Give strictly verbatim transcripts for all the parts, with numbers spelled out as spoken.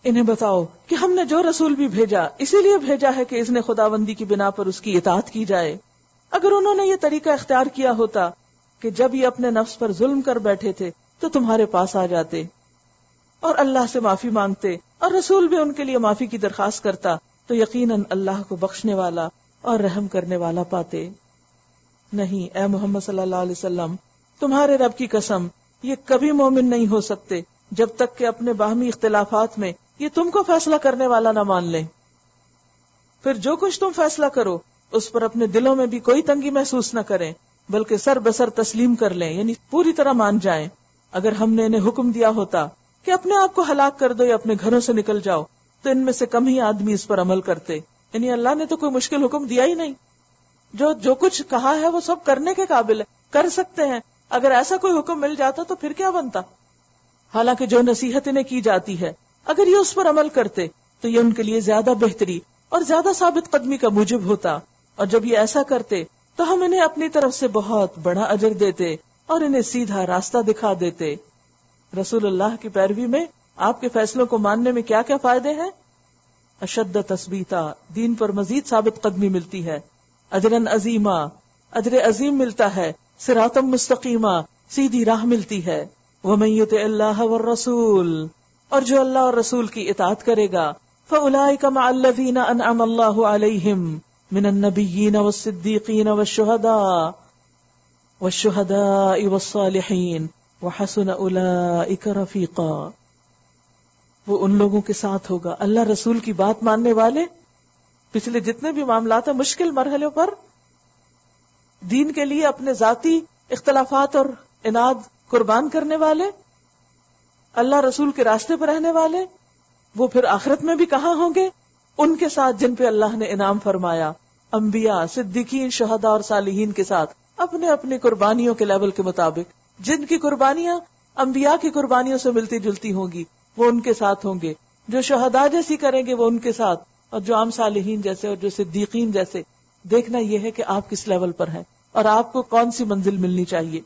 انہیں بتاؤ کہ ہم نے جو رسول بھی بھیجا اسی لیے بھیجا ہے کہ اذن خداوندی کی بنا پر اس کی اطاعت کی جائے. اگر انہوں نے یہ طریقہ اختیار کیا ہوتا کہ جب یہ اپنے نفس پر ظلم کر بیٹھے تھے تو تمہارے پاس آ جاتے اور اللہ سے معافی مانگتے اور رسول بھی ان کے لیے معافی کی درخواست کرتا تو یقیناً اللہ کو بخشنے والا اور رحم کرنے والا پاتے. نہیں اے محمد صلی اللہ علیہ وسلم، تمہارے رب کی قسم یہ کبھی مومن نہیں ہو سکتے جب تک کہ اپنے باہمی اختلافات میں یہ تم کو فیصلہ کرنے والا نہ مان لیں. پھر جو کچھ تم فیصلہ کرو اس پر اپنے دلوں میں بھی کوئی تنگی محسوس نہ کریں، بلکہ سر بسر تسلیم کر لیں، یعنی پوری طرح مان جائیں. اگر ہم نے انہیں حکم دیا ہوتا کہ اپنے آپ کو ہلاک کر دو یا اپنے گھروں سے نکل جاؤ تو ان میں سے کم ہی آدمی اس پر عمل کرتے. یعنی اللہ نے تو کوئی مشکل حکم دیا ہی نہیں، جو جو کچھ کہا ہے وہ سب کرنے کے قابل ہے، کر سکتے ہیں. اگر ایسا کوئی حکم مل جاتا تو پھر کیا بنتا؟ حالانکہ جو نصیحت انہیں کی جاتی ہے اگر یہ اس پر عمل کرتے تو یہ ان کے لیے زیادہ بہتری اور زیادہ ثابت قدمی کا موجب ہوتا، اور جب یہ ایسا کرتے تو ہم انہیں اپنی طرف سے بہت بڑا اجر دیتے اور انہیں سیدھا راستہ دکھا دیتے. رسول اللہ کی پیروی میں آپ کے فیصلوں کو ماننے میں کیا کیا فائدے ہیں؟ اشد تثبیتا، دین پر مزید ثابت قدمی ملتی ہے. اجرن عظیما، اجر عظیم ملتا ہے. صراطا مستقیما، سیدھی راہ ملتی ہے. ومن یطع اللہ والرسول، اور جو اللہ اور رسول کی اطاعت کرے گا فاولئک مع الذین انعم اللہ علیہم من النبیین والصدیقین والشہداء والشہداء والصالحین وحسن اولئک رفیقا. وہ ان لوگوں کے ساتھ ہوگا، اللہ رسول کی بات ماننے والے، پچھلے جتنے بھی معاملات ہیں مشکل مرحلوں پر دین کے لیے اپنے ذاتی اختلافات اور اناد قربان کرنے والے، اللہ رسول کے راستے پر رہنے والے، وہ پھر آخرت میں بھی کہاں ہوں گے؟ ان کے ساتھ جن پہ اللہ نے انعام فرمایا، انبیاء، صدیقین، شہداء اور صالحین کے ساتھ اپنے اپنی قربانیوں کے لیول کے مطابق. جن کی قربانیاں انبیاء کی قربانیوں سے ملتی جلتی ہوں گی وہ ان کے ساتھ ہوں گے، جو شہداء جیسی کریں گے وہ ان کے ساتھ، اور جو عام صالحین جیسے اور جو صدیقین جیسے. دیکھنا یہ ہے کہ آپ کس لیول پر ہیں اور آپ کو کون سی منزل ملنی چاہیے.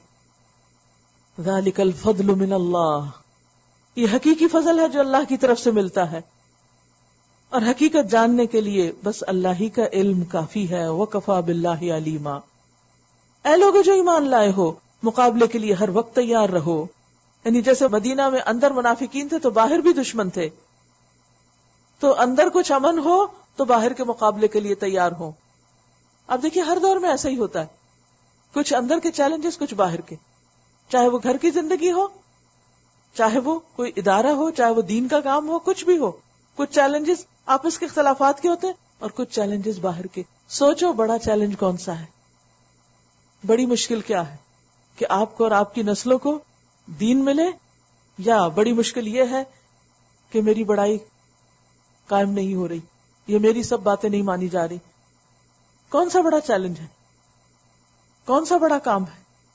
ذالک الفضل من اللہ، یہ حقیقی فضل ہے جو اللہ کی طرف سے ملتا ہے، اور حقیقت جاننے کے لیے بس اللہ ہی کا علم کافی ہے. وکفی باللہ علیما. اے لوگوں جو ایمان لائے ہو، مقابلے کے لیے ہر وقت تیار رہو. یعنی جیسے مدینہ میں اندر منافقین تھے تو باہر بھی دشمن تھے، تو اندر کچھ امن ہو تو باہر کے مقابلے کے لیے تیار ہو. اب دیکھیے ہر دور میں ایسا ہی ہوتا ہے، کچھ اندر کے چیلنجز کچھ باہر کے، چاہے وہ گھر کی زندگی ہو، چاہے وہ کوئی ادارہ ہو، چاہے وہ دین کا کام ہو، کچھ بھی ہو. کچھ چیلنجز آپس کے اختلافات کے ہوتے ہیں اور کچھ چیلنجز باہر کے. سوچو بڑا چیلنج کون سا ہے، بڑی مشکل کیا ہے کہ آپ کو اور آپ کی نسلوں کو دین ملے، یا بڑی مشکل یہ ہے کہ میری بڑائی قائم نہیں ہو رہی، یہ میری سب باتیں نہیں مانی جا رہی. کون سا بڑا چیلنج ہے، کون سا بڑا کام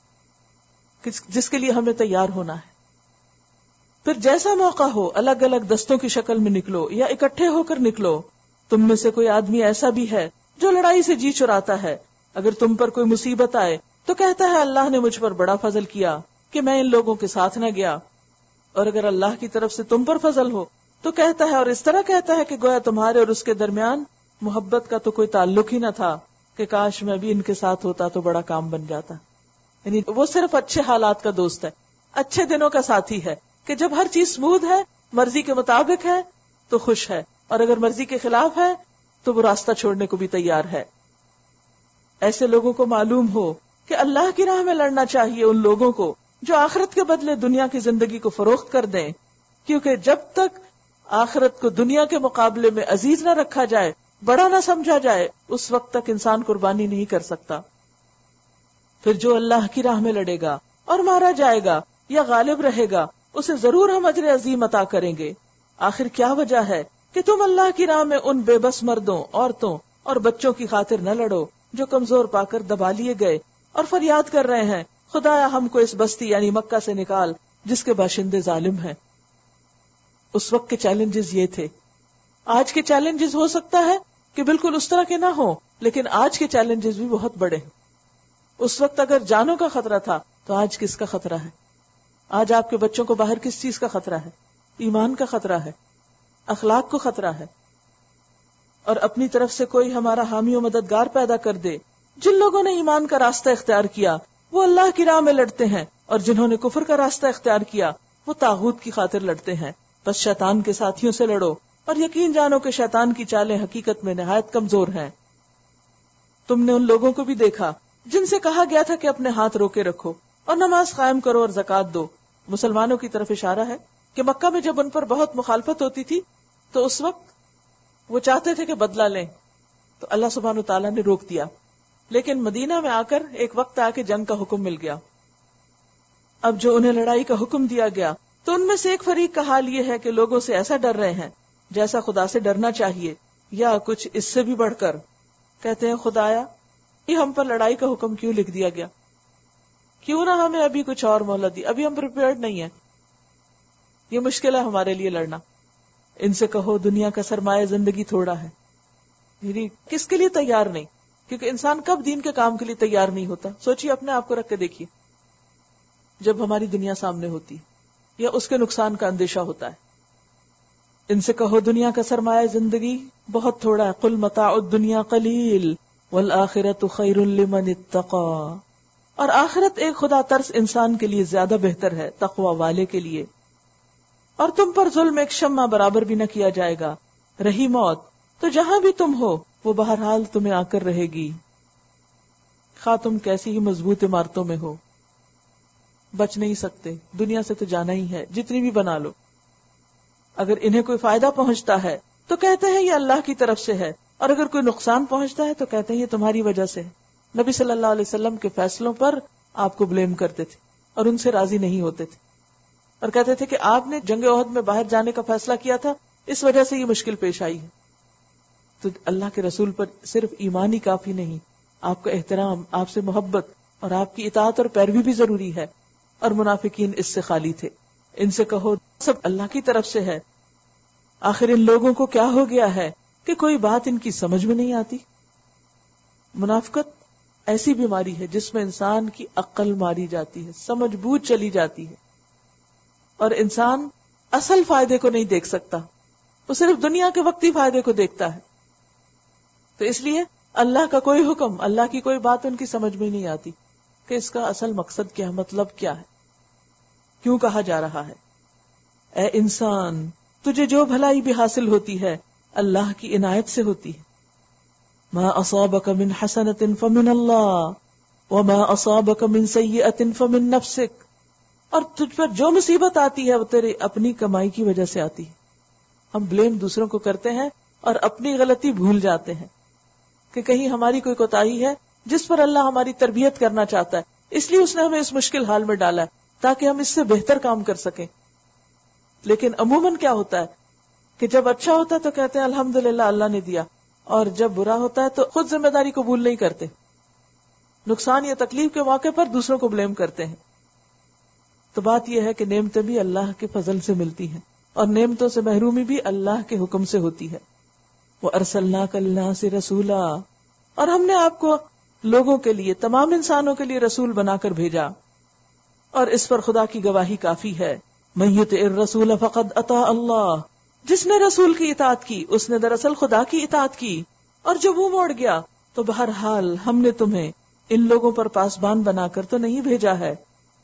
ہے جس کے لیے ہمیں تیار ہونا ہے؟ پھر جیسا موقع ہو الگ الگ دستوں کی شکل میں نکلو یا اکٹھے ہو کر نکلو. تم میں سے کوئی آدمی ایسا بھی ہے جو لڑائی سے جی چراتا ہے، اگر تم پر کوئی مصیبت آئے تو کہتا ہے اللہ نے مجھ پر بڑا فضل کیا کہ میں ان لوگوں کے ساتھ نہ گیا، اور اگر اللہ کی طرف سے تم پر فضل ہو تو کہتا ہے، اور اس طرح کہتا ہے کہ گویا تمہارے اور اس کے درمیان محبت کا تو کوئی تعلق ہی نہ تھا، کہ کاش میں بھی ان کے ساتھ ہوتا تو بڑا کام بن جاتا. یعنی وہ صرف اچھے حالات کا دوست ہے، اچھے دنوں کا ساتھی ہے، کہ جب ہر چیز سموتھ ہے، مرضی کے مطابق ہے تو خوش ہے، اور اگر مرضی کے خلاف ہے تو وہ راستہ چھوڑنے کو بھی تیار ہے. ایسے لوگوں کو معلوم ہو کہ اللہ کی راہ میں لڑنا چاہیے ان لوگوں کو جو آخرت کے بدلے دنیا کی زندگی کو فروخت کر دیں، کیونکہ جب تک آخرت کو دنیا کے مقابلے میں عزیز نہ رکھا جائے، بڑا نہ سمجھا جائے، اس وقت تک انسان قربانی نہیں کر سکتا. پھر جو اللہ کی راہ میں لڑے گا اور مارا جائے گا یا غالب رہے گا اسے ضرور ہم اجر عظیم عطا کریں گے. آخر کیا وجہ ہے کہ تم اللہ کی راہ میں ان بے بس مردوں، عورتوں اور بچوں کی خاطر نہ لڑو جو کمزور پا کر دبا لیے گئے اور فریاد کر رہے ہیں، خدایا ہم کو اس بستی یعنی مکہ سے نکال جس کے باشندے ظالم ہیں. اس وقت کے چیلنجز یہ تھے. آج کے چیلنجز ہو سکتا ہے کہ بالکل اس طرح کے نہ ہوں، لیکن آج کے چیلنجز بھی بہت بڑے ہیں. اس وقت اگر جانوں کا خطرہ تھا تو آج کس کا خطرہ ہے؟ آج آپ کے بچوں کو باہر کس چیز کا خطرہ ہے؟ ایمان کا خطرہ ہے. اخلاق کو خطرہ ہے، اور اپنی طرف سے کوئی ہمارا حامی و مددگار پیدا کر دے. جن لوگوں نے ایمان کا راستہ اختیار کیا وہ اللہ کی راہ میں لڑتے ہیں، اور جنہوں نے کفر کا راستہ اختیار کیا وہ طاغوت کی خاطر لڑتے ہیں. بس شیطان کے ساتھیوں سے لڑو اور یقین جانو کہ شیطان کی چالیں حقیقت میں نہایت کمزور ہیں. تم نے ان لوگوں کو بھی دیکھا جن سے کہا گیا تھا کہ اپنے ہاتھ روکے رکھو اور نماز قائم کرو اور زکوٰۃ دو. مسلمانوں کی طرف اشارہ ہے کہ مکہ میں جب ان پر بہت مخالفت ہوتی تھی تو اس وقت وہ چاہتے تھے کہ بدلہ لیں، تو اللہ سبحانہ و تعالیٰ نے روک دیا. لیکن مدینہ میں آ کر ایک وقت آ کے جنگ کا حکم مل گیا. اب جو انہیں لڑائی کا حکم دیا گیا تو ان میں سے ایک فریق کا حال یہ ہے کہ لوگوں سے ایسا ڈر رہے ہیں جیسا خدا سے ڈرنا چاہیے، یا کچھ اس سے بھی بڑھ کر کہتے ہیں خدایا یہ ہم پر لڑائی کا حکم کیوں لکھ دیا گیا، کیوں نہ ہمیں ابھی کچھ اور مہلت دی، ابھی ہم پریپیئرڈ نہیں ہیں، یہ مشکل ہے ہمارے لیے لڑنا. ان سے کہو دنیا کا سرمایہ زندگی تھوڑا ہے. یعنی کس کے لیے تیار نہیں، کیونکہ انسان کب دین کے کام کے لیے تیار نہیں ہوتا. سوچئے اپنے آپ کو رکھ کے دیکھیے جب ہماری دنیا سامنے ہوتی یا اس کے نقصان کا اندیشہ ہوتا ہے. ان سے کہو دنیا کا سرمایہ زندگی بہت تھوڑا ہے. قل متاع الدنیا قلیل والآخرۃ خیر لمن اتقی، اور آخرت ایک خدا ترس انسان کے لیے زیادہ بہتر ہے تقوی والے کے لیے. اور تم پر ظلم ایک شمع برابر بھی نہ کیا جائے گا. رہی موت تو جہاں بھی تم ہو وہ بہرحال تمہیں آ کر رہے گی، خواہ تم کیسی ہی مضبوط عمارتوں میں ہو، بچ نہیں سکتے، دنیا سے تو جانا ہی ہے جتنی بھی بنا لو. اگر انہیں کوئی فائدہ پہنچتا ہے تو کہتے ہیں یہ اللہ کی طرف سے ہے، اور اگر کوئی نقصان پہنچتا ہے تو کہتے ہیں یہ تمہاری وجہ سے ہے. نبی صلی اللہ علیہ وسلم کے فیصلوں پر آپ کو بلیم کرتے تھے اور ان سے راضی نہیں ہوتے تھے، اور کہتے تھے کہ آپ نے جنگ احد میں باہر جانے کا فیصلہ کیا تھا، اس وجہ سے یہ مشکل پیش آئی ہے. تو اللہ کے رسول پر صرف ایمان ہی کافی نہیں، آپ کا احترام، آپ سے محبت اور آپ کی اطاعت اور پیروی بھی ضروری ہے. اور منافقین اس سے خالی تھے. ان سے کہو سب اللہ کی طرف سے ہے. آخر ان لوگوں کو کیا ہو گیا ہے کہ کوئی بات ان کی سمجھ میں نہیں آتی. منافقت ایسی بیماری ہے جس میں انسان کی عقل ماری جاتی ہے، سمجھ بوجھ چلی جاتی ہے، اور انسان اصل فائدے کو نہیں دیکھ سکتا، وہ صرف دنیا کے وقتی فائدے کو دیکھتا ہے. تو اس لیے اللہ کا کوئی حکم، اللہ کی کوئی بات ان کی سمجھ میں نہیں آتی کہ اس کا اصل مقصد کیا ہے، مطلب کیا ہے، کیوں کہا جا رہا ہے. اے انسان تجھے جو بھلائی بھی حاصل ہوتی ہے اللہ کی عنایت سے ہوتی ہے. ما اصابک من حسنۃ فمن اللہ وما اصابک من سیئۃ فمن نفسک، اور تجھ پر جو مصیبت آتی ہے وہ تیری اپنی کمائی کی وجہ سے آتی ہے. ہم بلیم دوسروں کو کرتے ہیں اور اپنی غلطی بھول جاتے ہیں کہ کہیں ہماری کوئی کوتاہی ہے جس پر اللہ ہماری تربیت کرنا چاہتا ہے، اس لیے اس نے ہمیں اس مشکل حال میں ڈالا ہے تاکہ ہم اس سے بہتر کام کر سکیں. لیکن عموماً کیا ہوتا ہے کہ جب اچھا ہوتا ہے تو کہتے ہیں الحمدللہ اللہ نے دیا، اور جب برا ہوتا ہے تو خود ذمہ داری قبول نہیں کرتے، نقصان یا تکلیف کے موقع پر دوسروں کو بلیم کرتے ہیں. تو بات یہ ہے کہ نعمتیں بھی اللہ کے فضل سے ملتی ہیں، اور نعمتوں سے محرومی بھی اللہ کے حکم سے ہوتی ہے. وَأَرْسَلْنَاكَ لِلنَّاسِ رَسُولًا، اور ہم نے آپ کو لوگوں کے لیے، تمام انسانوں کے لیے رسول بنا کر بھیجا، اور اس پر خدا کی گواہی کافی ہے. مَن يُطِعِ الرَّسُولَ فَقَدْ أَطَاعَ اللَّهَ، جس نے رسول کی اطاعت کی اس نے دراصل خدا کی اطاعت کی. اور جو منہ موڑ گیا تو بہرحال ہم نے تمہیں ان لوگوں پر پاسبان بنا کر تو نہیں بھیجا ہے.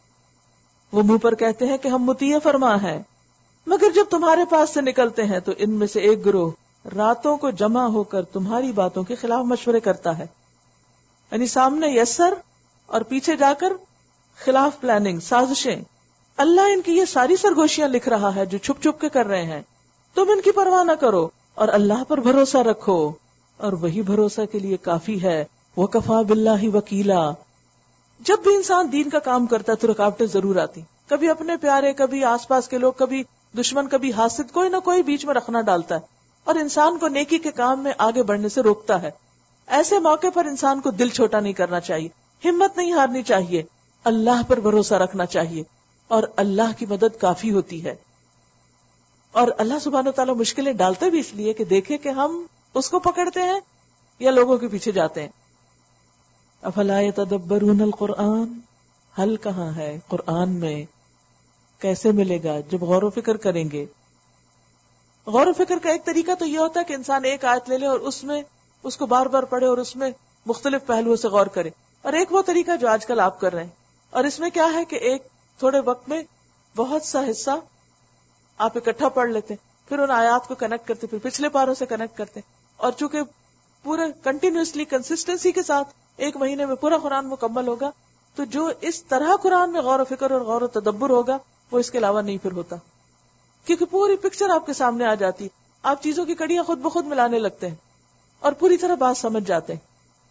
وہ منہ پر کہتے ہیں کہ ہم مطیع فرما ہیں، مگر جب تمہارے پاس سے نکلتے ہیں تو ان میں سے ایک گروہ راتوں کو جمع ہو کر تمہاری باتوں کے خلاف مشورے کرتا ہے. یعنی سامنے یسر اور پیچھے جا کر خلاف پلاننگ، سازشیں. اللہ ان کی یہ ساری سرگوشیاں لکھ رہا ہے جو چھپ چھپ کے کر رہے ہیں. تم ان کی پرواہ نہ کرو اور اللہ پر بھروسہ رکھو، اور وہی بھروسہ کے لیے کافی ہے. وَكَفَى بِاللَّهِ وَكِيلًا. جب بھی انسان دین کا کام کرتا ہے تو رکاوٹیں ضرور آتی، کبھی اپنے پیارے، کبھی آس پاس کے لوگ، کبھی دشمن، کبھی حاسد، کوئی نہ کوئی بیچ میں رکھنا ڈالتا ہے اور انسان کو نیکی کے کام میں آگے بڑھنے سے روکتا ہے. ایسے موقع پر انسان کو دل چھوٹا نہیں کرنا چاہیے، ہمت نہیں ہارنی چاہیے، اللہ پر بھروسہ رکھنا چاہیے، اور اللہ کی مدد کافی ہوتی ہے. اور اللہ سبحانہ وتعالیٰ مشکلیں ڈالتے بھی اس لیے کہ دیکھے کہ ہم اس کو پکڑتے ہیں یا لوگوں کے پیچھے جاتے ہیں. افلا یتدبرون القرآن، حل کہاں ہے قرآن میں؟ کیسے ملے گا؟ جب غور و فکر کریں گے. غور و فکر کا ایک طریقہ تو یہ ہوتا ہے کہ انسان ایک آیت لے لے اور اس میں اس کو بار بار پڑھے اور اس میں مختلف پہلوؤں سے غور کرے، اور ایک وہ طریقہ جو آج کل آپ کر رہے ہیں، اور اس میں کیا ہے کہ ایک تھوڑے وقت میں بہت سا حصہ آپ اکٹھا پڑھ لیتے ہیں، پھر ان آیات کو کنیکٹ کرتے، پھر پچھلے پاروں سے کنیکٹ کرتے، اور چونکہ پورے کنٹینیوسلی کنسسٹنسی کے ساتھ ایک مہینے میں پورا قرآن مکمل ہوگا، تو جو اس طرح قرآن میں غور و فکر اور غور و تدبر ہوگا وہ اس کے علاوہ نہیں پھر ہوتا، کیونکہ پوری پکچر آپ کے سامنے آ جاتی، آپ چیزوں کی کڑیاں خود بخود ملانے لگتے ہیں اور پوری طرح بات سمجھ جاتے ہیں۔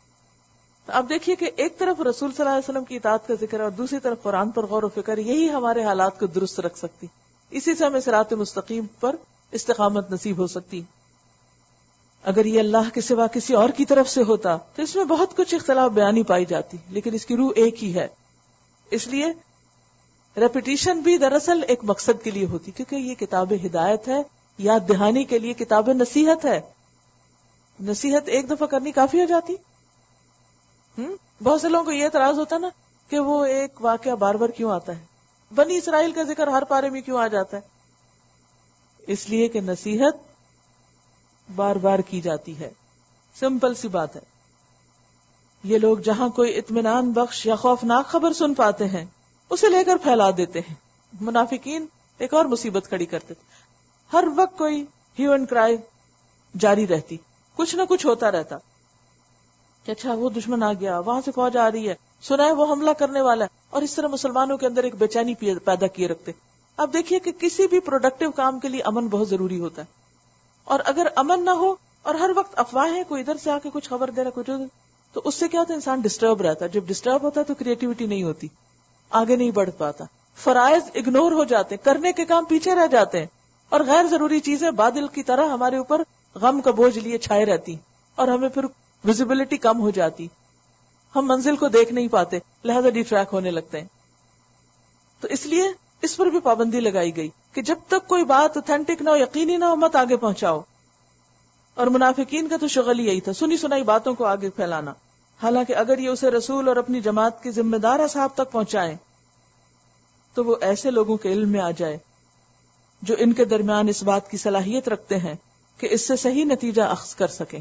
اب دیکھیے کہ ایک طرف رسول صلی اللہ علیہ وسلم کی اطاعت کا ذکر ہے اور دوسری طرف قرآن پر غور و فکر، یہی ہمارے حالات کو درست رکھ سکتی، اسی سے ہمیں صراط مستقیم پر استقامت نصیب ہو سکتی۔ اگر یہ اللہ کے سوا کسی اور کی طرف سے ہوتا تو اس میں بہت کچھ اختلاف بیانی پائی جاتی، لیکن اس کی روح ایک ہی ہے۔ اس لیے ریپیٹیشن بھی دراصل ایک مقصد کے لیے ہوتی، کیونکہ یہ کتاب ہدایت ہے، یاد دہانی کے لیے کتاب نصیحت ہے۔ نصیحت ایک دفعہ کرنی کافی ہو جاتی۔ ہم بہت سے لوگوں کو یہ اعتراض ہوتا نا کہ وہ ایک واقعہ بار بار کیوں آتا ہے، بنی اسرائیل کا ذکر ہر پارے میں کیوں آ جاتا ہے؟ اس لیے کہ نصیحت بار بار کی جاتی ہے، سمپل سی بات ہے۔ یہ لوگ جہاں کوئی اطمینان بخش یا خوفناک خبر سن پاتے ہیں اسے لے کر پھیلا دیتے ہیں۔ منافقین ایک اور مصیبت کھڑی کرتے تھے، ہر وقت کوئی ہیو اینڈ کرائی جاری رہتی، کچھ نہ کچھ ہوتا رہتا کہ اچھا وہ دشمن آ گیا، وہاں سے فوج آ رہی ہے، سنا ہے وہ حملہ کرنے والا ہے، اور اس طرح مسلمانوں کے اندر ایک بے چینی پیدا کیے رکھتے۔ اب دیکھیے کہ کسی بھی پروڈکٹیو کام کے لیے امن بہت ضروری ہوتا ہے، اور اگر امن نہ ہو اور ہر وقت افواہیں، کوئی ادھر سے آ کے کچھ خبر دے رہا کچھ ادھر، تو اس سے کیا ہوتا ہے، انسان ڈسٹرب رہتا ہے۔ جب ڈسٹرب ہوتا ہے تو کریٹیوٹی نہیں ہوتی، آگے نہیں بڑھ پاتا، فرائض اگنور ہو جاتے، کرنے کے کام پیچھے رہ جاتے ہیں، اور غیر ضروری چیزیں بادل کی طرح ہمارے اوپر غم کا بوجھ لیے چھائے رہتی، اور ہمیں پھر ویزیبلٹی کم ہو جاتی، ہم منزل کو دیکھ نہیں پاتے، لہذا ڈی ٹریک ہونے لگتے ہیں۔ تو اس لیے اس پر بھی پابندی لگائی گئی کہ جب تک کوئی بات اوتھینٹک نہ ہو، یقینی نہ ہو، مت آگے پہنچاؤ۔ اور منافقین کا تو شغل ہی یہی تھا، سنی سنائی باتوں کو آگے پھیلانا، حالانکہ اگر یہ اسے رسول اور اپنی جماعت کے ذمہ دار اصحاب تک پہنچائیں تو وہ ایسے لوگوں کے علم میں آ جائے جو ان کے درمیان اس بات کی صلاحیت رکھتے ہیں کہ اس سے صحیح نتیجہ اخذ کر سکیں۔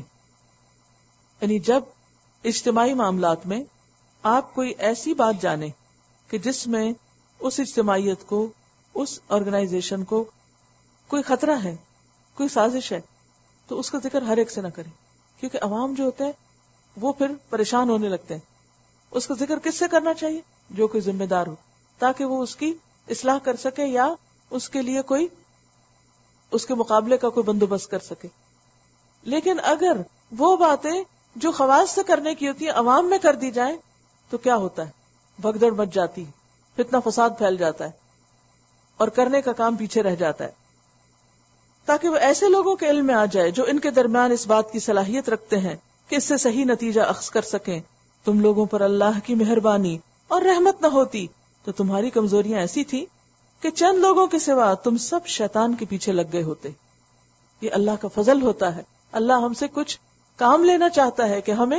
یعنی جب اجتماعی معاملات میں آپ کوئی ایسی بات جانیں کہ جس میں اس اجتماعیت کو، اس آرگنائزیشن کو کوئی خطرہ ہے، کوئی سازش ہے، تو اس کا ذکر ہر ایک سے نہ کریں، کیونکہ عوام جو ہوتا ہے وہ پھر پریشان ہونے لگتے ہیں۔ اس کا ذکر کس سے کرنا چاہیے؟ جو کوئی ذمہ دار ہو، تاکہ وہ اس کی اصلاح کر سکے یا اس کے لیے کوئی اس کے مقابلے کا کوئی بندوبست کر سکے۔ لیکن اگر وہ باتیں جو خواص سے کرنے کی ہوتی ہیں عوام میں کر دی جائیں تو کیا ہوتا ہے، بھگدڑ مچ جاتی، فتنہ فساد پھیل جاتا ہے اور کرنے کا کام پیچھے رہ جاتا ہے۔ تاکہ وہ ایسے لوگوں کے علم میں آ جائے جو ان کے درمیان اس بات کی صلاحیت رکھتے ہیں کہ اس سے صحیح نتیجہ اخذ کر سکیں۔ تم لوگوں پر اللہ کی مہربانی اور رحمت نہ ہوتی تو تمہاری کمزوریاں ایسی تھی کہ چند لوگوں کے سوا تم سب شیطان کے پیچھے لگ گئے ہوتے۔ یہ اللہ کا فضل ہوتا ہے، اللہ ہم سے کچھ کام لینا چاہتا ہے کہ ہمیں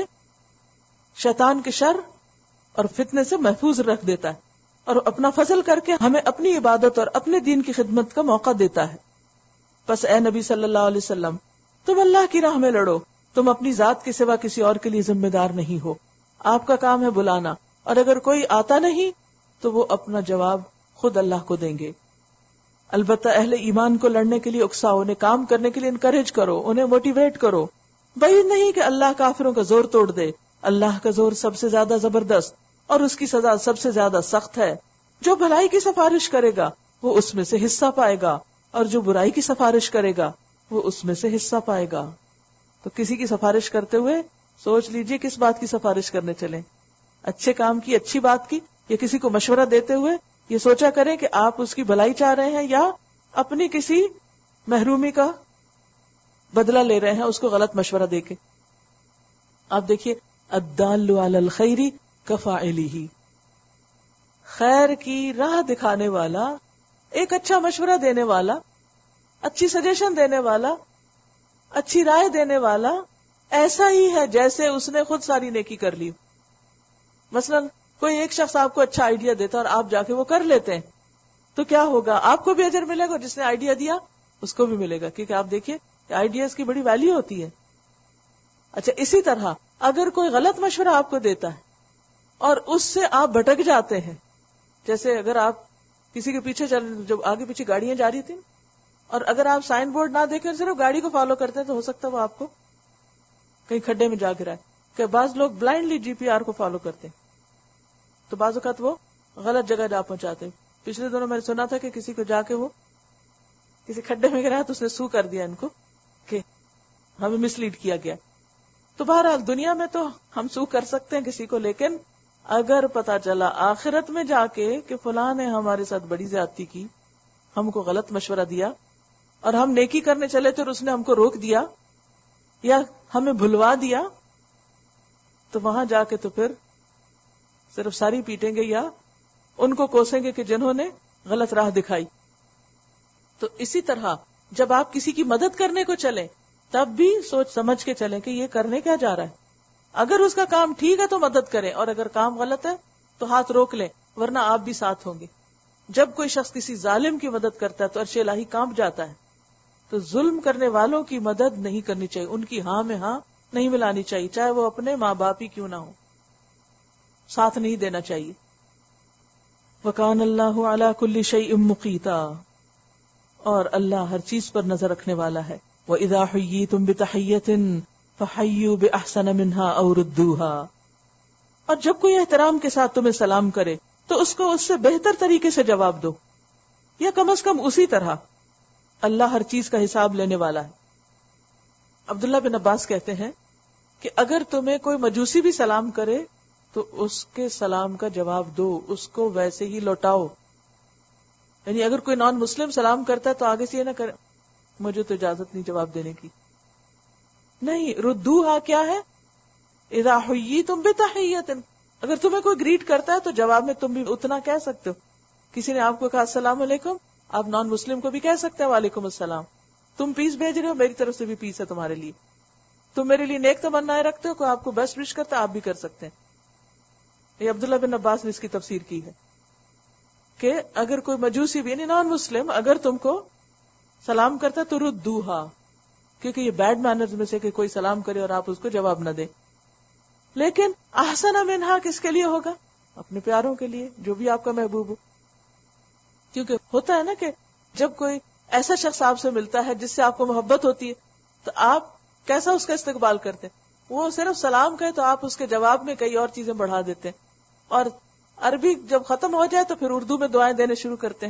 شیطان کے شر اور فتنے سے محفوظ رکھ دیتا ہے، اور اپنا فضل کر کے ہمیں اپنی عبادت اور اپنے دین کی خدمت کا موقع دیتا ہے۔ بس اے نبی صلی اللہ علیہ وسلم، تم اللہ کی راہ میں لڑو، تم اپنی ذات کے سوا کسی اور کے لیے ذمہ دار نہیں ہو، آپ کا کام ہے بلانا، اور اگر کوئی آتا نہیں تو وہ اپنا جواب خود اللہ کو دیں گے۔ البتہ اہل ایمان کو لڑنے کے لیے اکساؤ، انہیں کام کرنے کے لیے انکریج کرو، انہیں موٹیویٹ کرو۔ بعید نہیں کہ اللہ کافروں کا زور توڑ دے، اللہ کا زور سب سے زیادہ زبردست اور اس کی سزا سب سے زیادہ سخت ہے۔ جو بھلائی کی سفارش کرے گا وہ اس میں سے حصہ پائے گا، اور جو برائی کی سفارش کرے گا وہ اس میں سے حصہ پائے گا۔ تو کسی کی سفارش کرتے ہوئے سوچ لیجئے کس بات کی سفارش کرنے چلیں، اچھے کام کی، اچھی بات کی، یا کسی کو مشورہ دیتے ہوئے یہ سوچا کریں کہ آپ اس کی بھلائی چاہ رہے ہیں یا اپنی کسی محرومی کا بدلہ لے رہے ہیں اس کو غلط مشورہ دے کے۔ آپ دیکھیے الدال علی الخیر کفاعلہ، خیر کی راہ دکھانے والا، ایک اچھا مشورہ دینے والا، اچھی سجیشن دینے والا، اچھی رائے دینے والا ایسا ہی ہے جیسے اس نے خود ساری نیکی کر لی۔ مثلا کوئی ایک شخص آپ کو اچھا آئیڈیا دیتا اور آپ جا کے وہ کر لیتے ہیں تو کیا ہوگا؟ آپ کو بھی اجر ملے گا جس نے آئیڈیا دیا، اس کو بھی ملے گا، کیونکہ آپ دیکھیے آئیڈیاز کی بڑی ویلیو ہوتی ہے. اچھا اسی طرح اگر کوئی غلط مشورہ آپ کو دیتا ہے اور اس سے آپ بھٹک جاتے ہیں، جیسے اگر آپ کسی کے پیچھے چل، جب آگے پیچھے گاڑیاں جا رہی تھیں اور اگر آپ سائن بورڈ نہ دیکھیں صرف گاڑی کو فالو کرتے ہیں تو ہو سکتا ہے وہ آپ کو کہیں کھڈے میں جا گرائے. کہ بعض لوگ بلائنڈلی جی پی آر کو فالو کرتے ہیں تو بعض اوقات وہ غلط جگہ جا پہنچاتے ہیں. پچھلے دنوں میں نے سنا تھا کہ کسی کو جا کے وہ کسی کھڈے میں گرایا تو اس نے سو کر دیا ان کو کہ ہمیں مس لیڈ کیا گیا. تو بہرحال دنیا میں تو ہم سو کر سکتے ہیں کسی کو، لیکن اگر پتا چلا آخرت میں جا کے کہ فلاں نے ہمارے ساتھ بڑی زیادتی کی، ہم کو غلط مشورہ دیا اور ہم نیکی کرنے چلے تھے اور اس نے ہم کو روک دیا یا ہمیں بھلوا دیا، تو وہاں جا کے تو پھر صرف ساری پیٹیں گے یا ان کو کوسیں گے کہ جنہوں نے غلط راہ دکھائی. تو اسی طرح جب آپ کسی کی مدد کرنے کو چلیں تب بھی سوچ سمجھ کے چلیں کہ یہ کرنے کیا جا رہا ہے. اگر اس کا کام ٹھیک ہے تو مدد کریں اور اگر کام غلط ہے تو ہاتھ روک لیں، ورنہ آپ بھی ساتھ ہوں گے. جب کوئی شخص کسی ظالم کی مدد کرتا ہے تو عرش الہی کانپ جاتا ہے. تو ظلم کرنے والوں کی مدد نہیں کرنی چاہیے، ان کی ہاں میں ہاں نہیں ملانی چاہیے، چاہے وہ اپنے ماں باپ ہی کیوں نہ ہو، ساتھ نہیں دینا چاہیے. وَكَانَ اللَّهُ عَلَى كُلِّ شَيْءٍ مُقِيتًا، اور اللہ ہر چیز پر نظر رکھنے والا ہے. وَإِذَا حُيِّيتُم بِتَحِيَّةٍ فَحَيُّوا بِأَحْسَنَ مِنْهَا أَوْ رُدُّوهَا، اور جب کوئی احترام کے ساتھ تمہیں سلام کرے تو اس کو اس سے بہتر طریقے سے جواب دو، یا کم از کم اسی طرح. اللہ ہر چیز کا حساب لینے والا ہے. عبداللہ بن عباس کہتے ہیں کہ اگر تمہیں کوئی مجوسی بھی سلام کرے تو اس کے سلام کا جواب دو، اس کو ویسے ہی لوٹاؤ. یعنی اگر کوئی نان مسلم سلام کرتا ہے تو آگے سے یہ نہ کرے مجھے تو اجازت نہیں جواب دینے کی. نہیں، ردوہا کیا ہے؟ اذا حییتم بتحیۃ، اگر تمہیں کوئی گریٹ کرتا ہے تو جواب میں تم بھی اتنا کہہ سکتے ہو. کسی نے آپ کو کہا السلام علیکم، آپ نان مسلم کو بھی کہہ سکتے ہیں وعلیکم السلام. تم پیس بھیج رہے ہو، میری طرف سے بھی پیس ہے تمہارے لیے. تم میرے لیے نیک تمنائیں رکھتے ہو، کوئی آپ کو بیسٹ وش کرتا ہے آپ بھی کر سکتے ہیں. یہ عبداللہ بن عباس نے اس کی تفسیر کی ہے کہ اگر کوئی مجوسی بھی یعنی نان مسلم اگر تم کو سلام کرتا ہے تو ردوہا، کیونکہ یہ بیڈ مینرز میں سے کہ کوئی سلام کرے اور آپ اس کو جواب نہ دیں. لیکن احسن منہا کس کے لیے ہوگا؟ اپنے پیاروں کے لیے، جو بھی آپ کا محبوب ہو. کیونکہ ہوتا ہے نا کہ جب کوئی ایسا شخص آپ سے ملتا ہے جس سے آپ کو محبت ہوتی ہے تو آپ کیسا اس کا استقبال کرتے ہیں؟ وہ صرف سلام کہے تو آپ اس کے جواب میں کئی اور چیزیں بڑھا دیتے ہیں، اور عربی جب ختم ہو جائے تو پھر اردو میں دعائیں دینے شروع کرتے ہیں.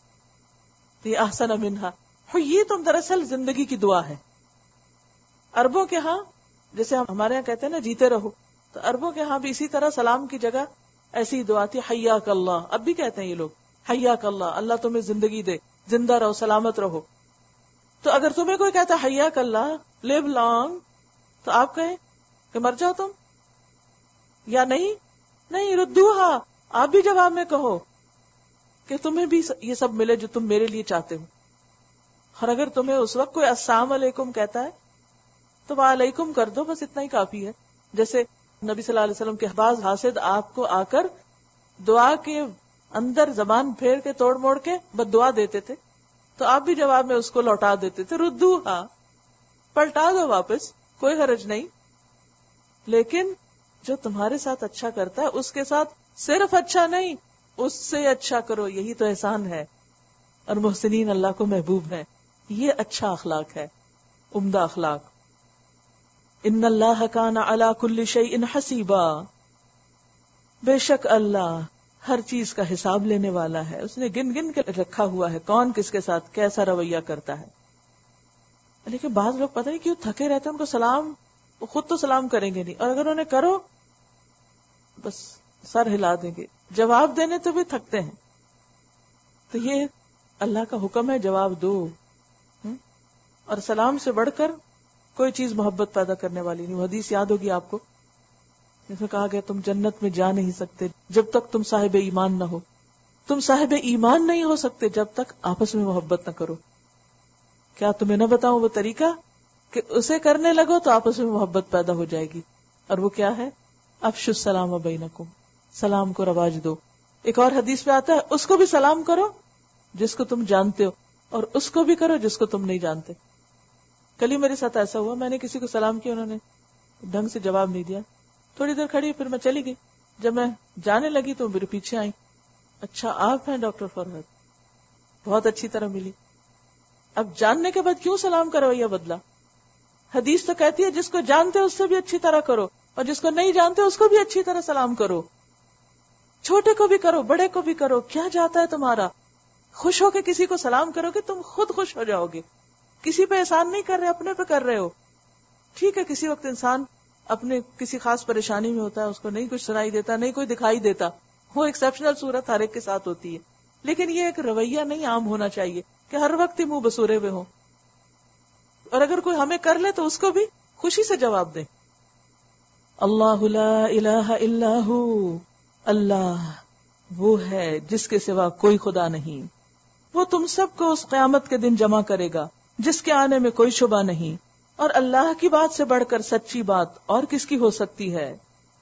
تو یہ احسن منہا، یہ تم دراصل زندگی کی دعا ہے. عربوں کے ہاں جیسے ہم ہمارے یہاں کہتے ہیں نا جیتے رہو، تو عربوں کے ہاں بھی اسی طرح سلام کی جگہ ایسی دعا تھی حیاک اللہ. اب بھی کہتے ہیں یہ لوگ حیاک اللہ، اللہ تمہیں زندگی دے، زندہ رہو، سلامت رہو. تو اگر تمہیں کوئی کہتا ہے حیاک اللہ، لیو لانگ، تو آپ کہیں کہ مر جاؤ تم، یا نہیں نہیں ردوہا، آپ بھی جواب میں کہو کہ تمہیں بھی یہ سب ملے جو تم میرے لیے چاہتے ہو. اور اگر تمہیں اس وقت کوئی السلام علیکم کہتا ہے تو وعلیکم کر دو، بس اتنا ہی کافی ہے. جیسے نبی صلی اللہ علیہ وسلم کے بعض حاسد آپ کو آ کر دعا کے اندر زبان پھیر کے توڑ موڑ کے بد دعا دیتے تھے تو آپ بھی جواب میں اس کو لوٹا دیتے تھے ردوہا، پلٹا دو واپس، کوئی حرج نہیں. لیکن جو تمہارے ساتھ اچھا کرتا ہے اس کے ساتھ صرف اچھا نہیں، اس سے اچھا کرو، یہی تو احسان ہے. اور محسنین اللہ کو محبوب ہے. یہ اچھا اخلاق ہے، عمدہ اخلاق. ان اللہ کان علی کل شیء حسیبا، بے شک اللہ ہر چیز کا حساب لینے والا ہے. اس نے گن گن کے رکھا ہوا ہے کون کس کے ساتھ کیسا رویہ کرتا ہے. لیکن بعض لوگ پتہ نہیں کیوں تھکے رہتے ہیں، ان کو سلام وہ خود تو سلام کریں گے نہیں، اور اگر انہیں کرو بس سر ہلا دیں گے، جواب دینے تو بھی تھکتے ہیں. تو یہ اللہ کا حکم ہے جواب دو. اور سلام سے بڑھ کر کوئی چیز محبت پیدا کرنے والی نہیں. وہ حدیث یاد ہوگی آپ کو جس میں کہا گیا تم جنت میں جا نہیں سکتے جب تک تم صاحب ایمان نہ ہو. تم صاحب ایمان نہیں ہو سکتے جب تک آپس میں محبت نہ کرو. کیا تمہیں نہ بتاؤں وہ طریقہ کہ اسے کرنے لگو تو آپس میں محبت پیدا ہو جائے گی. اور وہ کیا ہے؟ افشوا السلام بینکم، سلام کو رواج دو. ایک اور حدیث میں آتا ہے اس کو بھی سلام کرو جس کو تم جانتے ہو، اور اس کو بھی کرو جس کو تم نہیں جانتے. کل ہی میرے ساتھ ایسا ہوا, میں نے کسی کو سلام کیا, انہوں نے ڈھنگ سے جواب نہیں دیا. تھوڑی دیر کھڑی, پھر میں چلی گئی. جب میں جانے لگی تو میرے پیچھے آئی, اچھا آپ ہیں ڈاکٹر فرحت, بہت اچھی طرح ملی. اب جاننے کے بعد کیوں سلام کا رویہ بدلا؟ حدیث تو کہتی ہے جس کو جانتے اس سے بھی اچھی طرح کرو, اور جس کو نہیں جانتے اس کو بھی اچھی طرح سلام کرو. چھوٹے کو بھی کرو, بڑے کو بھی کرو, کیا جاتا ہے تمہارا؟ خوش ہو کے کسی کو سلام کرو کہ تم خود خوش ہو جاؤ گے. کسی پہ احسان نہیں کر رہے, اپنے پہ کر رہے ہو. ٹھیک ہے, کسی وقت انسان اپنے کسی خاص پریشانی میں ہوتا ہے, اس کو نہیں کچھ سنائی دیتا, نہیں کوئی دکھائی دیتا, وہ ایکسیپشنل صورت ہر ایک کے ساتھ ہوتی ہے. لیکن یہ ایک رویہ نہیں عام ہونا چاہیے کہ ہر وقت ہی منہ بسورے ہوئے ہوں, اور اگر کوئی ہمیں کر لے تو اس کو بھی خوشی سے جواب دیں. اللہ لا الہ الا ہو, اللہ وہ ہے جس کے سوا کوئی خدا نہیں. وہ تم سب کو اس قیامت کے دن جمع کرے گا جس کے آنے میں کوئی شبہ نہیں, اور اللہ کی بات سے بڑھ کر سچی بات اور کس کی ہو سکتی ہے.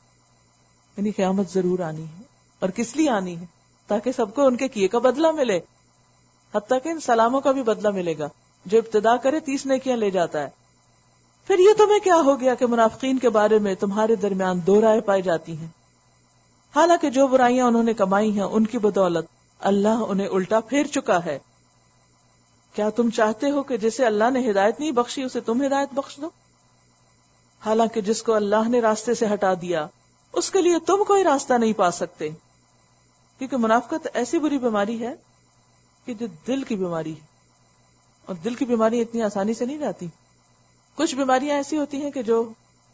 یعنی قیامت ضرور آنی ہے, اور کس لیے آنی ہے؟ تاکہ سب کو ان کے کیے کا بدلہ ملے, حتیٰ کہ ان سلاموں کا بھی بدلہ ملے گا. جو ابتدا کرے تیس نیکیاں لے جاتا ہے. پھر یہ تمہیں کیا ہو گیا کہ منافقین کے بارے میں تمہارے درمیان دو رائے پائی جاتی ہیں, حالانکہ جو برائیاں انہوں نے کمائی ہیں ان کی بدولت اللہ انہیں الٹا پھیر چکا ہے. کیا تم چاہتے ہو کہ جسے اللہ نے ہدایت نہیں بخشی اسے تم ہدایت بخش دو؟ حالانکہ جس کو اللہ نے راستے سے ہٹا دیا اس کے لیے تم کوئی راستہ نہیں پا سکتے. کیونکہ منافقت ایسی بری بیماری ہے کہ جو دل کی بیماری ہے, اور دل کی بیماری اتنی آسانی سے نہیں جاتی. کچھ بیماریاں ایسی ہوتی ہیں کہ جو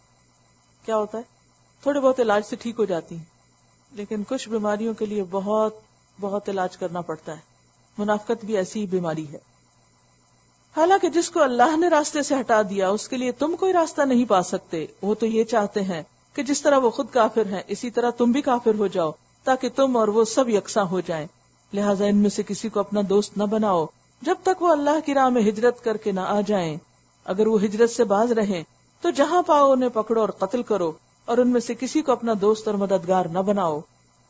کیا ہوتا ہے تھوڑے بہت علاج سے ٹھیک ہو جاتی ہیں, لیکن کچھ بیماریوں کے لیے بہت بہت علاج کرنا پڑتا ہے. منافقت بھی ایسی ہی بیماری ہے. حالانکہ جس کو اللہ نے راستے سے ہٹا دیا اس کے لیے تم کوئی راستہ نہیں پا سکتے. وہ تو یہ چاہتے ہیں کہ جس طرح وہ خود کافر ہیں اسی طرح تم بھی کافر ہو جاؤ, تاکہ تم اور وہ سب یکساں ہو جائیں. لہٰذا ان میں سے کسی کو اپنا دوست نہ بناؤ جب تک وہ اللہ کی راہ میں ہجرت کر کے نہ آ جائیں. اگر وہ ہجرت سے باز رہیں تو جہاں پاؤ انہیں پکڑو اور قتل کرو, اور ان میں سے کسی کو اپنا دوست اور مددگار نہ بناؤ.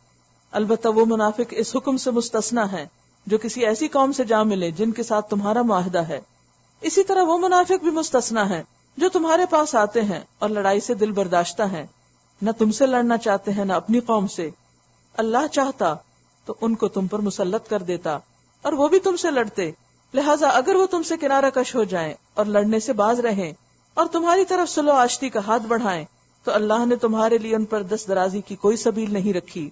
البتہ وہ منافق اس حکم سے مستثنا ہیں جو کسی ایسی قوم سے جا ملے جن کے ساتھ تمہارا معاہدہ ہے. اسی طرح وہ منافق بھی مستثنا ہیں جو تمہارے پاس آتے ہیں اور لڑائی سے دل برداشتہ ہیں, نہ تم سے لڑنا چاہتے ہیں نہ اپنی قوم سے. اللہ چاہتا تو ان کو تم پر مسلط کر دیتا اور وہ بھی تم سے لڑتے. لہٰذا اگر وہ تم سے کنارہ کش ہو جائیں اور لڑنے سے باز رہیں اور تمہاری طرف صلح و آشتی کا ہاتھ بڑھائیں تو اللہ نے تمہارے لیے ان پر دست درازی کی کوئی سبیل نہیں رکھی.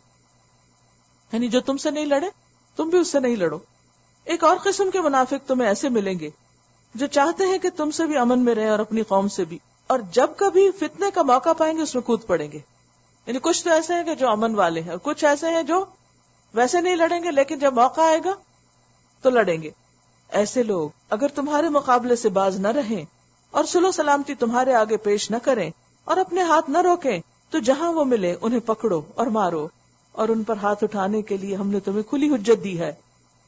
یعنی جو تم سے نہیں لڑے تم بھی اس سے نہیں لڑو. ایک اور قسم کے منافق تمہیں ایسے ملیں گے جو چاہتے ہیں کہ تم سے بھی امن میں رہیں اور اپنی قوم سے بھی, اور جب کبھی فتنے کا موقع پائیں گے اس میں کود پڑیں گے. یعنی کچھ تو ایسے ہیں کہ جو امن والے ہیں, اور کچھ ایسے ہیں جو ویسے نہیں لڑیں گے لیکن جب موقع آئے گا تو لڑیں گے. ایسے لوگ اگر تمہارے مقابلے سے باز نہ رہیں اور صلح و سلامتی تمہارے آگے پیش نہ کریں اور اپنے ہاتھ نہ روکیں تو جہاں وہ ملے انہیں پکڑو اور مارو, اور ان پر ہاتھ اٹھانے کے لیے ہم نے تمہیں کھلی حجت دی ہے.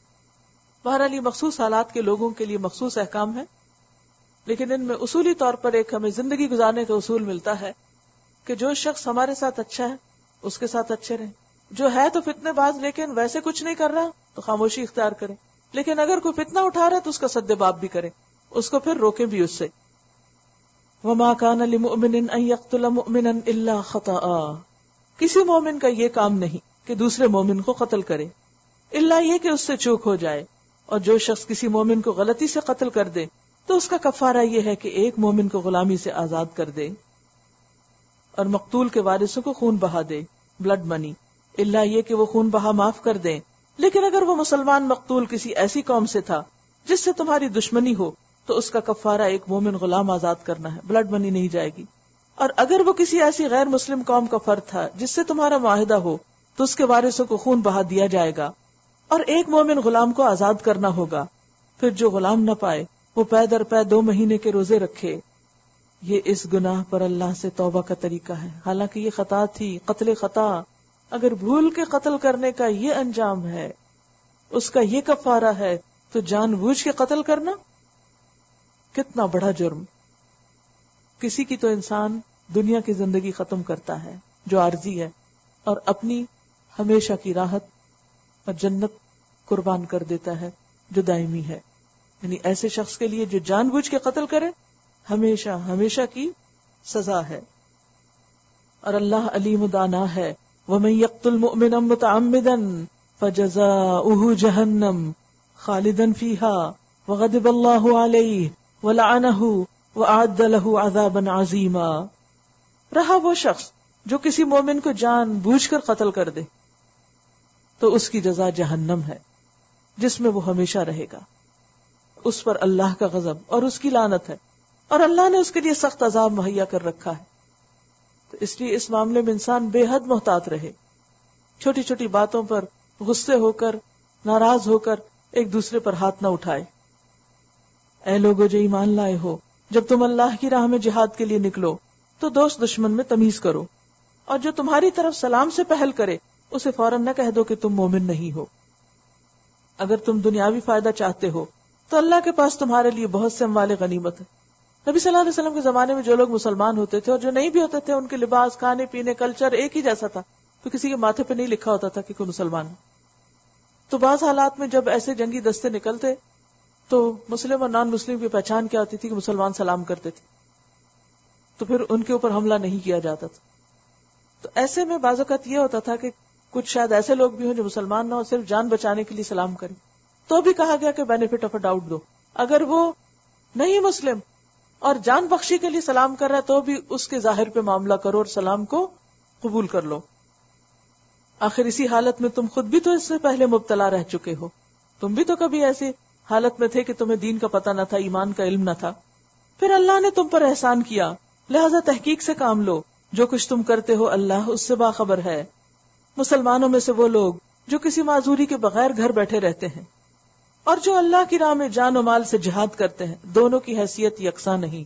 بہرحال یہ مخصوص حالات کے لوگوں کے لیے مخصوص احکام ہے, لیکن ان میں اصولی طور پر ایک ہمیں زندگی گزارنے کا اصول ملتا ہے کہ جو شخص ہمارے ساتھ اچھا ہے اس کے ساتھ اچھے رہیں. جو ہے تو فتنے باز لیکن ویسے کچھ نہیں کر رہا تو خاموشی اختیار کریں, لیکن اگر کوئی فتنہ اٹھا رہا ہے تو اس کا سد باب بھی کریں, اس کو پھر روکیں بھی اس سے. وَمَا كَانَ لِمُؤْمِنٍ أَن يَقْتُلَ مُؤْمِنًا إِلَّا خَطَأً, کسی مومن کا یہ کام نہیں کہ دوسرے مومن کو قتل کرے الا یہ کہ اس سے چوک ہو جائے. اور جو شخص کسی مومن کو غلطی سے قتل کر دے تو اس کا کفارہ یہ ہے کہ ایک مومن کو غلامی سے آزاد کر دے اور مقتول کے وارثوں کو خون بہا دے, بلڈ منی, الا یہ کہ وہ خون بہا معاف کر دیں. لیکن اگر وہ مسلمان مقتول کسی ایسی قوم سے تھا جس سے تمہاری دشمنی ہو تو اس کا کفارہ ایک مومن غلام آزاد کرنا ہے, بلڈ منی نہیں جائے گی. اور اگر وہ کسی ایسی غیر مسلم قوم کا فرد تھا جس سے تمہارا معاہدہ ہو تو اس کے وارثوں کو خون بہا دیا جائے گا, اور ایک مومن غلام کو آزاد کرنا ہوگا. پھر جو غلام نہ پائے وہ پے در پے دو مہینے کے روزے رکھے. یہ اس گناہ پر اللہ سے توبہ کا طریقہ ہے, حالانکہ یہ خطا تھی, قتل خطا. اگر بھول کے قتل کرنے کا یہ انجام ہے, اس کا یہ کفارہ ہے, تو جان بوجھ کے قتل کرنا کتنا بڑا جرم. کسی کی تو انسان دنیا کی زندگی ختم کرتا ہے جو عارضی ہے, اور اپنی ہمیشہ کی راحت اور جنت قربان کر دیتا ہے جو دائمی ہے. یعنی ایسے شخص کے لیے جو جان بوجھ کے قتل کرے ہمیشہ ہمیشہ کی سزا ہے. اور اللہ علیم دانا ہے. وَمَن يَقْتُلْ مُؤْمِنًا مُتَعَمِّدًا فَجَزَاؤُهُ جَهَنَّمُ خَالِدًا فِيهَا وَغَضِبَ اللَّهُ عَلَيْهِ وَلَعَنَهُ وَأَعَدَّ لَهُ عَذَابًا عَظِيمًا. رہا وہ شخص جو کسی مومن کو جان بوجھ کر قتل کر دے تو اس کی جزا جہنم ہے جس میں وہ ہمیشہ رہے گا. اس پر اللہ کا غضب اور اس کی لعنت ہے اور اللہ نے اس کے لیے سخت عذاب مہیا کر رکھا ہے. تو اس لیے اس معاملے میں انسان بے حد محتاط رہے. چھوٹی چھوٹی باتوں پر غصے ہو کر ناراض ہو کر ایک دوسرے پر ہاتھ نہ اٹھائے. اے لوگو جو ایمان لائے ہو، جب تم اللہ کی راہ میں جہاد کے لیے نکلو تو دوست دشمن میں تمیز کرو، اور جو تمہاری طرف سلام سے پہل کرے اسے فوراً نہ کہہ دو کہ تم مومن نہیں ہو. اگر تم دنیاوی فائدہ چاہتے ہو تو اللہ کے پاس تمہارے لیے بہت سے اموال غنیمت ہے. نبی صلی اللہ علیہ وسلم کے زمانے میں جو لوگ مسلمان ہوتے تھے اور جو نہیں بھی ہوتے تھے، ان کے لباس، کھانے پینے، کلچر ایک ہی جیسا تھا، تو کسی کے ماتھے پہ نہیں لکھا ہوتا تھا کہ کوئی مسلمان ہے. تو بعض حالات میں جب ایسے جنگی دستے نکلتے تو مسلم اور نان مسلم کی پہچان کیا ہوتی تھی کہ مسلمان سلام کرتے تھے، تو پھر ان کے اوپر حملہ نہیں کیا جاتا تھا. تو ایسے میں بعض اوقات یہ ہوتا تھا کہ کچھ شاید ایسے لوگ بھی ہوں جو مسلمان نہ ہو، صرف جان بچانے کے لیے سلام کریں، تو بھی کہا گیا کہ بینیفٹ آف اے ڈاؤٹ دو. اگر وہ نہیں مسلم اور جان بخشی کے لیے سلام کر رہا ہے تو بھی اس کے ظاہر پہ معاملہ کرو اور سلام کو قبول کر لو. آخر اسی حالت میں تم خود بھی تو اس سے پہلے مبتلا رہ چکے ہو. تم بھی تو کبھی ایسی حالت میں تھے کہ تمہیں دین کا پتہ نہ تھا، ایمان کا علم نہ تھا. پھر اللہ نے تم پر احسان کیا، لہذا تحقیق سے کام لو. جو کچھ تم کرتے ہو اللہ اس سے باخبر ہے. مسلمانوں میں سے وہ لوگ جو کسی معذوری کے بغیر گھر بیٹھے رہتے ہیں اور جو اللہ کی راہ میں جان و مال سے جہاد کرتے ہیں، دونوں کی حیثیت یکساں نہیں.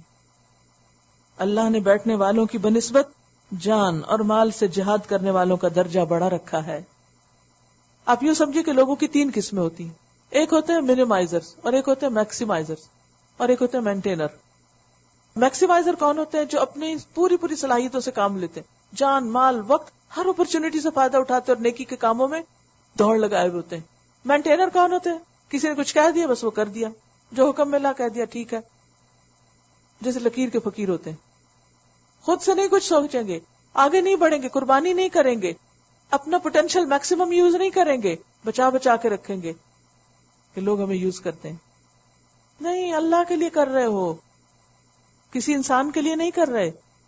اللہ نے بیٹھنے والوں کی بنسبت جان اور مال سے جہاد کرنے والوں کا درجہ بڑا رکھا ہے. آپ یوں سمجھے کہ لوگوں کی تین قسمیں ہوتی ہیں. ایک ہوتے ہیں منیمائزرز، اور ایک ہوتے ہیں میکسیمائزرز، اور ایک ہوتے ہیں مینٹینر. میکسیمائزر کون ہوتے ہیں؟ جو اپنی پوری پوری صلاحیتوں سے کام لیتے ہیں، جان مال وقت ہر اپرچونٹی سے فائدہ اٹھاتے اور نیکی کے کاموں میں دوڑ لگائے ہوتے ہیں. مینٹینر کون ہوتے ہیں؟ کسی نے کچھ کہہ دیا بس وہ کر دیا، جو حکم ملا کہہ دیا ٹھیک ہے. جیسے لکیر کے فقیر ہوتے ہیں، خود سے نہیں کچھ سوچیں گے، آگے نہیں بڑھیں گے، قربانی نہیں کریں گے، اپنا پوٹینشیل میکسیمم یوز نہیں کریں گے، بچا بچا کے رکھیں گے کہ لوگ ہمیں یوز کرتے ہیں. نہیں، اللہ کے لیے کر رہے ہو، کسی انسان کے لیے نہیں کر رہے.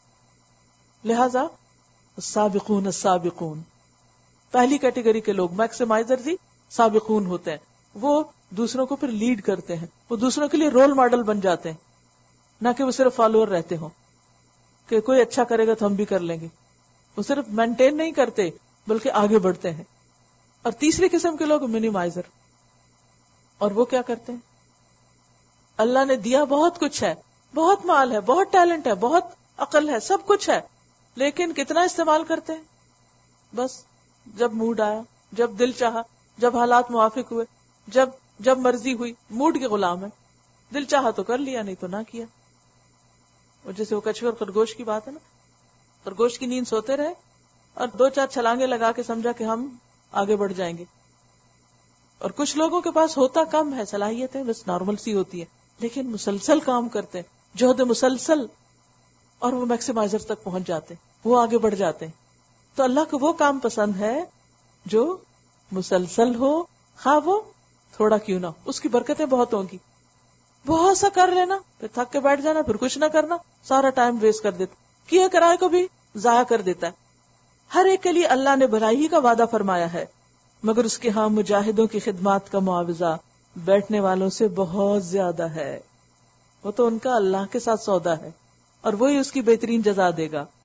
لہذا السابقون السابقون، پہلی کیٹیگری کے لوگ میکسیمائزر ہی سابقون ہوتے ہیں. وہ دوسروں کو پھر لیڈ کرتے ہیں، وہ دوسروں کے لیے رول ماڈل بن جاتے ہیں، نہ کہ وہ صرف فالوور رہتے ہوں کہ کوئی اچھا کرے گا تو ہم بھی کر لیں گے. وہ صرف مینٹین نہیں کرتے بلکہ آگے بڑھتے ہیں. اور تیسری قسم کے لوگ منیمائزر، اور وہ کیا کرتے ہیں؟ اللہ نے دیا بہت کچھ ہے، بہت مال ہے، بہت ٹیلنٹ ہے، بہت عقل ہے، سب کچھ ہے، لیکن کتنا استعمال کرتے ہیں؟ بس جب موڈ آیا، جب دل چاہا، جب حالات موافق ہوئے، جب جب مرضی ہوئی. موڈ کے غلام ہے، دل چاہا تو کر لیا، نہیں تو نہ کیا. اور جیسے وہ کچھوے اور خرگوش کی بات ہے نا، خرگوش کی نیند سوتے رہے اور دو چار چھلانگے لگا کے سمجھا کہ ہم آگے بڑھ جائیں گے. اور کچھ لوگوں کے پاس ہوتا کم ہے، صلاحیتیں بس نارمل سی ہوتی ہے، لیکن مسلسل کام کرتے ہیں، جہد مسلسل، اور وہ میکسیمائزر تک پہنچ جاتے ہیں، وہ آگے بڑھ جاتے ہیں. تو اللہ کو وہ کام پسند ہے جو مسلسل ہو، خواہ وہ تھوڑا کیوں نہ، اس کی برکتیں بہت ہوں گی. بہت سا کر لینا پھر تھک کے بیٹھ جانا، پھر کچھ نہ کرنا، سارا ٹائم ویسٹ کر دیتا، کیے کرائے کو بھی ضائع کر دیتا ہے. ہر ایک کے لیے اللہ نے بھلائی ہی کا وعدہ فرمایا ہے، مگر اس کے ہاں مجاہدوں کی خدمات کا معاوضہ بیٹھنے والوں سے بہت زیادہ ہے. وہ تو ان کا اللہ کے ساتھ سودا ہے اور وہی اس کی بہترین جزا دے گا.